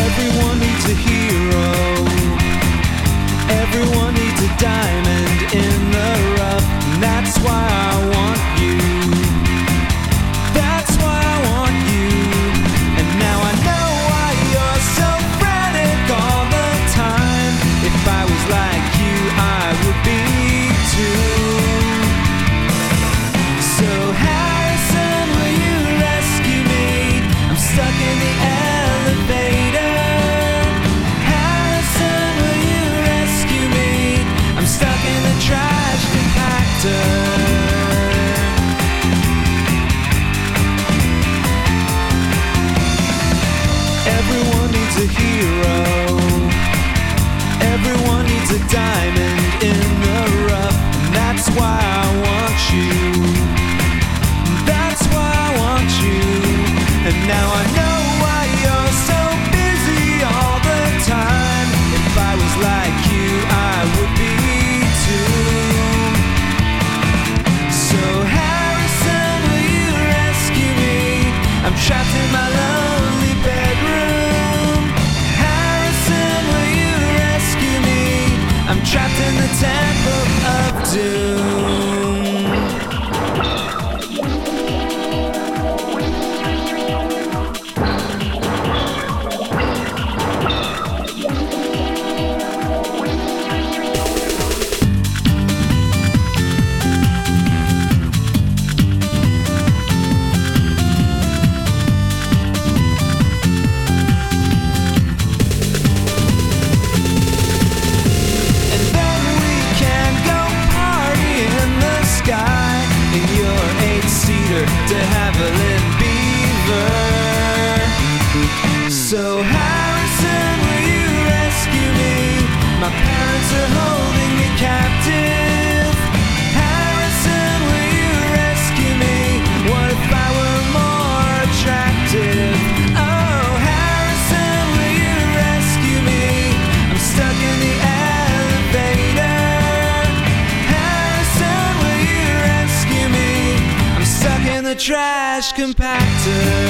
Everyone needs a hero. Everyone needs a diamond in the rough. And that's why I want you. That's why I want you. And now I know why you're so frantic all the time. If I was like you, I would be too. So Harrison, will you rescue me? I'm stuck in the elevator. Harrison, will you rescue me? I'm stuck in the trash compactor. Everyone needs a hero. Everyone needs a diamond in the rough. And that's why I want you. That's why I want you. And now I know why you're so busy all the time. If I was like you, I would be too. So Harrison, will you rescue me? I'm trapped in my lonely bedroom. Harrison, will you rescue me? I'm trapped in the temple of doom. To Haviland Beaver. So Harrison, will you rescue me? My parents are holding me captive. Harrison, will you rescue me? What if I were more attractive? Oh, Harrison, will you rescue me? I'm stuck in the elevator. Harrison, will you rescue me? I'm stuck in the trash compactor.